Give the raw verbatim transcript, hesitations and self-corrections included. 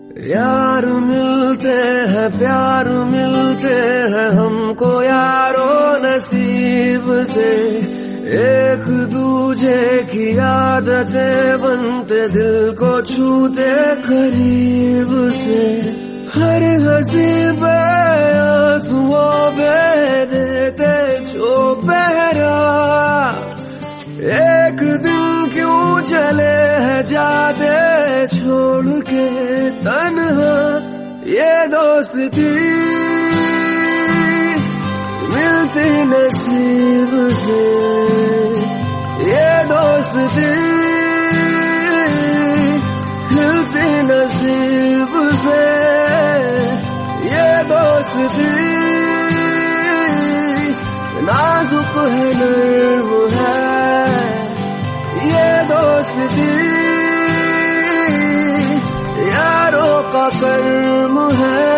यार मिलते हैं प्यार मिलते हैं हमको यारो नसीब से, एक दूजे की आदतें बनते दिल को छूते करीब से। हर हंसी पे आंसुओं पे देते जो पहरा, एक दिन क्यों चले हैं जाते छोड़ के तन्हा। ये दोस्ती मिलती नसीब से, ये दोस्ती मिलती नसीब से, ये दोस्ती नाजुक है नर्म है, ये दोस्ती यारों का कर्म है।